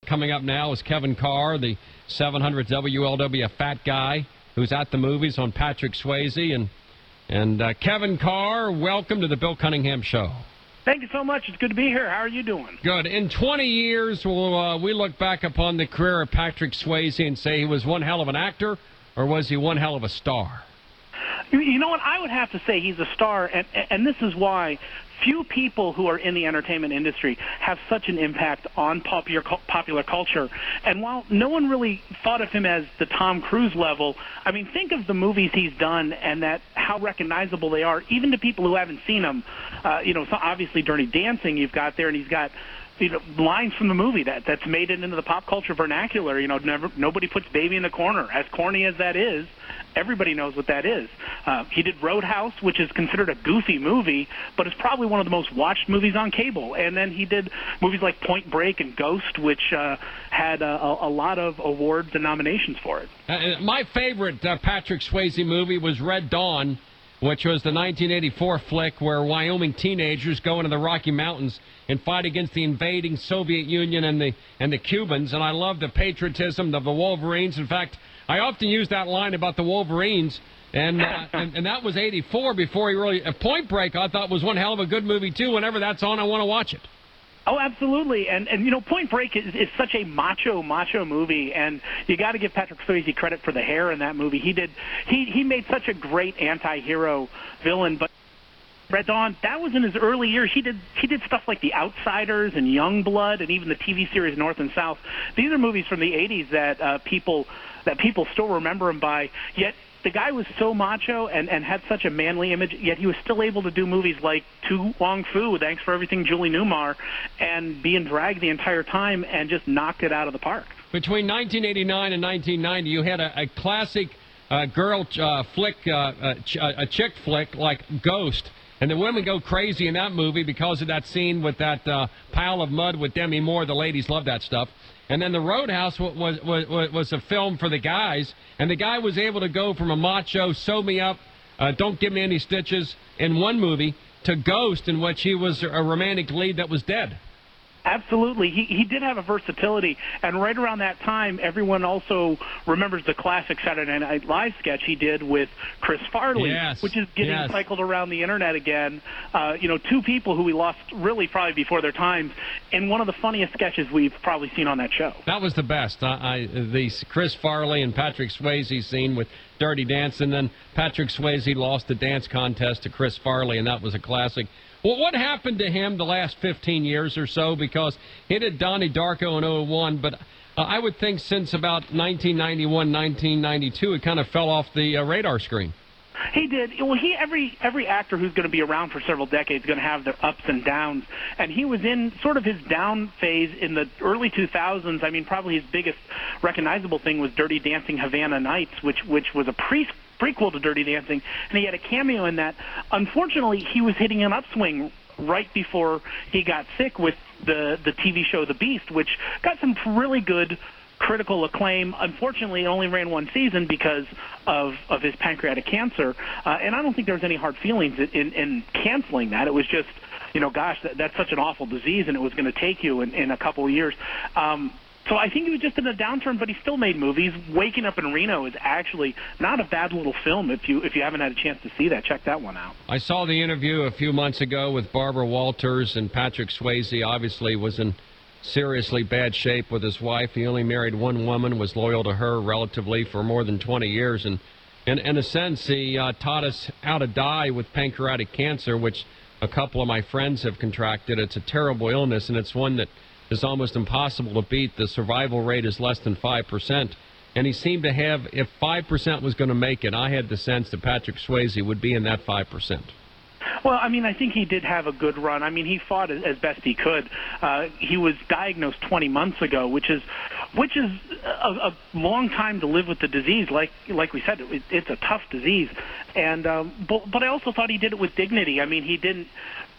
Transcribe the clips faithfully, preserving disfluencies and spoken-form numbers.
Coming up now is Kevin Carr, the seven hundred W L W fat guy who's at the movies on Patrick Swayze. And, and uh, Kevin Carr, welcome to the Bill Cunningham Show. Thank you so much. It's good to be here. How are you doing? Good. In twenty years, will uh, we look back upon the career of Patrick Swayze and say he was one hell of an actor, or was he one hell of a star? You, you know what? I would have to say he's a star, and, and this is why few people who are in the entertainment industry have such an impact on popular popular culture. And while no one really thought of him as the Tom Cruise level, I mean, think of the movies he's done and that how recognizable they are, even to people who haven't seen them. Uh, you know, so obviously Dirty Dancing you've got there, and he's got you know, lines from the movie that that's made it into the pop culture vernacular. You know, never nobody puts Baby in the Corner. As corny as that is, everybody knows what that is. Uh, he did Roadhouse, which is considered a goofy movie, but it's probably one of the most watched movies on cable. And then he did movies like Point Break and Ghost, which uh, had uh, a, a lot of awards and nominations for it. Uh, my favorite uh, Patrick Swayze movie was Red Dawn, which was the nineteen eighty-four flick where Wyoming teenagers go into the Rocky Mountains and fight against the invading Soviet Union and the and the Cubans. And I love the patriotism of the Wolverines. In fact, I often use that line about the Wolverines, and uh, and, and that was eighty-four before he really... Uh, Point Break, I thought, was one hell of a good movie, too. Whenever that's on, I want to watch it. Oh, absolutely. And, and you know, Point Break is, is such a macho, macho movie, and you got to give Patrick Swayze credit for the hair in that movie. He did. He, he made such a great anti-hero villain, but Red Dawn, that was in his early years. He did he did stuff like The Outsiders and Youngblood and even the T V series North and South. These are movies from the eighties that uh, people that people still remember him by, yet the guy was so macho and, and had such a manly image, yet he was still able to do movies like Tu Wong Fu, Thanks for Everything, Julie Newmar, and be in drag the entire time and just knocked it out of the park. Between nineteen eighty-nine and nineteen ninety, you had a, a classic uh, girl uh, flick, uh, uh, ch- uh, a chick flick like Ghost. And the women go crazy in that movie because of that scene with that uh, pile of mud with Demi Moore. The ladies love that stuff. And then the Roadhouse was, was, was, was a film for the guys. And the guy was able to go from a macho, sew me up, uh, don't give me any stitches in one movie to Ghost, in which he was a romantic lead that was dead. Absolutely. He he did have a versatility, and right around that time, everyone also remembers the classic Saturday Night Live sketch he did with Chris Farley, yes, which is getting yes. cycled around the Internet again. Uh, you know, two people who we lost really probably before their times, and one of the funniest sketches we've probably seen on that show. That was the best. I, I the Chris Farley and Patrick Swayze scene with Dirty Dancing, then Patrick Swayze lost the dance contest to Chris Farley, and that was a classic. Well, what happened to him the last fifteen years or so? Because he did Donnie Darko in oh one, but uh, I would think since about nineteen ninety-one, nineteen ninety-two, it kind of fell off the uh, radar screen. He did. Well, he every every actor who's going to be around for several decades is going to have their ups and downs, and he was in sort of his down phase in the early two thousands. I mean, probably his biggest recognizable thing was Dirty Dancing Havana Nights, which which was a pre prequel to Dirty Dancing, and he had a cameo in that. Unfortunately, he was hitting an upswing right before he got sick with the the T V show The Beast, which got some really good critical acclaim. Unfortunately, it only ran one season because of, of his pancreatic cancer, uh, and I don't think there was any hard feelings in, in, in canceling that. It was just, you know, gosh, that, that's such an awful disease, and it was going to take you in, in a couple of years. Um, so I think he was just in a downturn, but he still made movies. Waking Up in Reno is actually not a bad little film. If you if you haven't had a chance to see that, check that one out. I saw the interview a few months ago with Barbara Walters, and Patrick Swayze obviously was in seriously bad shape with his wife. He only married one woman, was loyal to her relatively for more than twenty years, and in, in a sense, he uh, taught us how to die with pancreatic cancer, which a couple of my friends have contracted. It's a terrible illness, and it's one that is almost impossible to beat. The survival rate is less than five percent, and he seemed to have, if five percent was going to make it, I had the sense that Patrick Swayze would be in that five percent. Well, I mean, I think he did have a good run. I mean, he fought as, as best he could. Uh, he was diagnosed twenty months ago, which is which is a, a long time to live with the disease. Like like we said, it, it's a tough disease. And um, but, but I also thought he did it with dignity. I mean, he didn't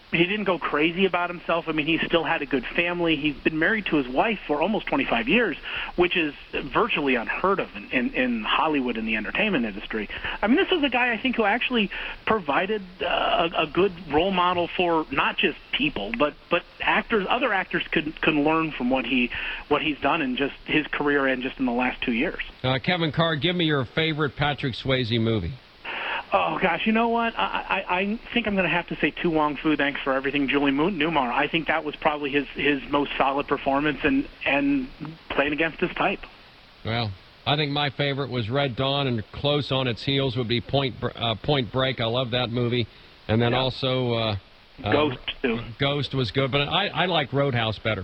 he didn't go crazy about himself. I mean, he still had a good family. He's been married to his wife for almost twenty-five years, which is virtually unheard of in, in, in Hollywood and the entertainment industry. I mean, this is a guy, I think, who actually provided uh, a, a good role model for not just people, but, but actors. Other actors can, can learn from what he what he's done in just his career and just in the last two years. Uh, Kevin Carr, give me your favorite Patrick Swayze movie. Oh, gosh, you know what? I, I, I think I'm going to have to say To Wong Fu, Thanks for Everything, Julie Newmar. I think that was probably his, his most solid performance and, and playing against his type. Well, I think my favorite was Red Dawn, and close on its heels would be Point uh, Point Break. I love that movie. And then yeah. also... Uh, Ghost, uh, too. Ghost was good, but I, I like Roadhouse better.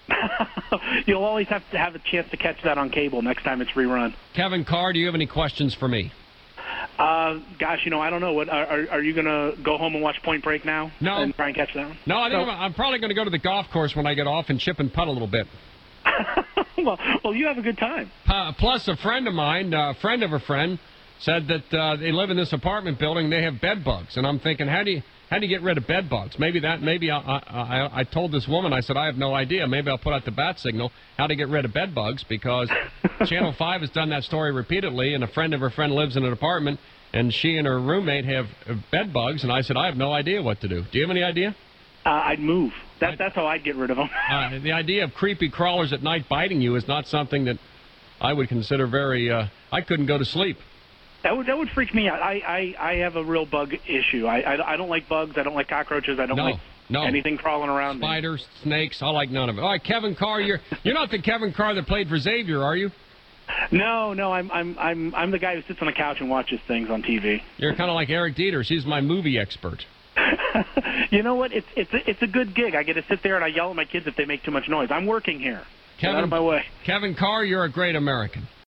You'll always have to have a chance to catch that on cable next time it's rerun. Kevin Carr, do you have any questions for me? Uh, gosh, you know, I don't know. What are, are you going to go home and watch Point Break now? No. And try and catch that one? No, I think so, I'm, I'm probably going to go to the golf course when I get off and chip and putt a little bit. well, well, you have a good time. Uh, plus, a friend of mine, a uh, friend of a friend, said that uh, they live in this apartment building. They have bed bugs, and I'm thinking, how do you how do you get rid of bed bugs? Maybe that. Maybe I, I, I, I told this woman, I said, I have no idea. Maybe I'll put out the bat signal how to get rid of bed bugs, because Channel Five has done that story repeatedly, and a friend of her friend lives in an apartment. And she and her roommate have bed bugs, and I said, I have no idea what to do. Do you have any idea? Uh, I'd move. That, that's how I'd get rid of them. uh, the idea of creepy crawlers at night biting you is not something that I would consider very... Uh, I couldn't go to sleep. That would that would freak me out. I, I, I have a real bug issue. I, I, I don't like bugs. I don't like cockroaches. I don't no, like no. anything crawling around me. Spiders, snakes, I like none of it. All right, Kevin Carr, you're, you're not the Kevin Carr that played for Xavier, are you? No, no, I'm I'm I'm I'm the guy who sits on the couch and watches things on T V. You're kind of like Eric Dieters. He's my movie expert. You know what? It's it's a, it's a good gig. I get to sit there and I yell at my kids if they make too much noise. I'm working here. Kevin, Get out of my way. Kevin Carr, you're a great American.